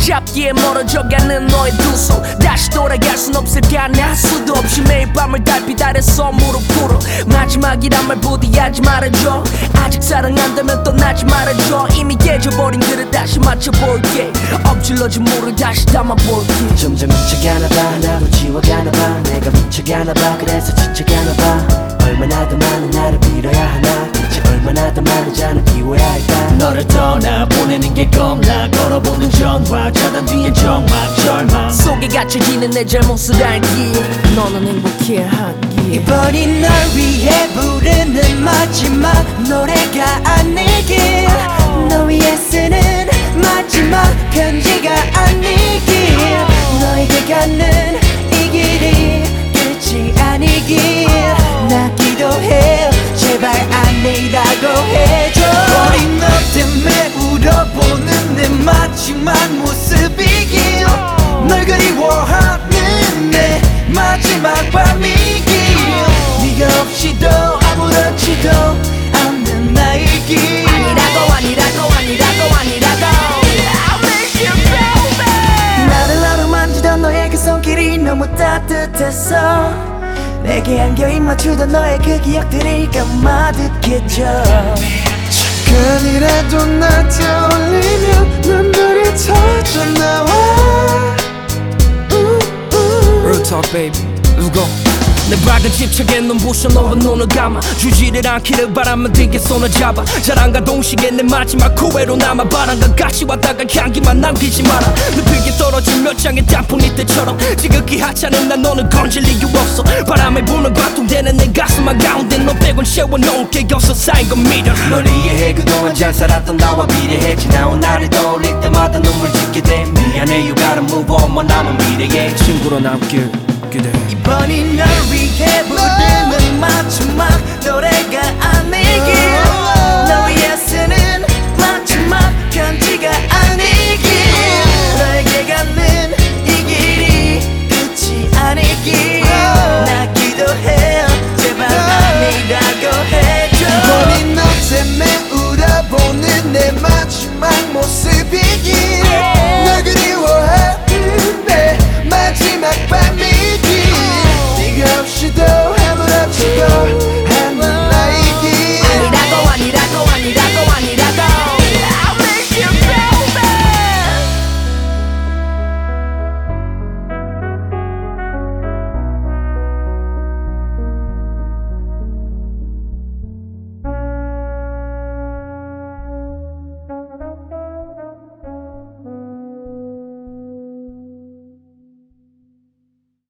잡기에 멀어져가는 너의 두 손 다시 돌아갈 순 없을까 나 수도 없이 매일 밤을 달피달해서 무릎 꿇어 마지막이란 말 부디 하지 말아줘 아직 사랑한다면 떠나지 말아줘 이미 깨져버린 그릇 다시 맞춰볼게 엎질러진 물을 다시 담아볼게 점점 미쳐가나봐 나도 지워가나봐 내가 미쳐가나봐 그래서 지쳐가나봐 얼마나 더 많은 나를 빌어야 하나 대체 얼마나 더 많은 잔을 비워야 할까 너를 떠나보내는 게 겁나 걸어보는 전화 차단 뒤엔 정막 절망 속에 갇혀지는 내 잘못을 알기 너는 행복해야 하기 이번이 널 위해 부르는 마지막 노래가 아니길 너 위해 쓰는 마지막 편지가 아니길 너에게 가는 이 길이 끝이 아니길 나 기도해 제발 아니라고 해줘 어린 너 때문에 울어보는 내 마지막 모습이길 널 그리워하는 내 마지막 밤이길 네가 없이도 아무렇지도 않는 나이길 아니라고 아니라고 아니라고 아니라고 I miss you baby 나를 나로 만지던 너의 그 손길이 너무 따뜻했어 내게 안겨 입맞추던 너의 그 기억들이 까마득해져 잠깐이라도 날 떠올리면 눈물이 터져나와 Real talk baby Let's go 내 밝은 집착에 눈부셔 너와 눈을 감아 주지를 않기를 바라면 등에 손을 잡아 자랑과 동시에 내 마지막 후회로 남아 바람과 같이 왔다가 향기만 남기지 마라 늪이게 떨어진 몇 장의 단풍잎들처럼 지극히 하찮은 난 너는 건질 이유 없어 바람에 부는 관통되는 내 가슴 한가운데 너 빼곤 채워놓은 게 없어 쌓인 건 믿어 널 이해해 그동안 잘 살았던 나와 비례해 지나온 나를 떠올릴 때마다 눈물 짓게 돼 미안해 you gotta move on 뭐 남은 미래에 친구로 남길 기대 이번이 널 위해 부르는 마지막 노래가 아니길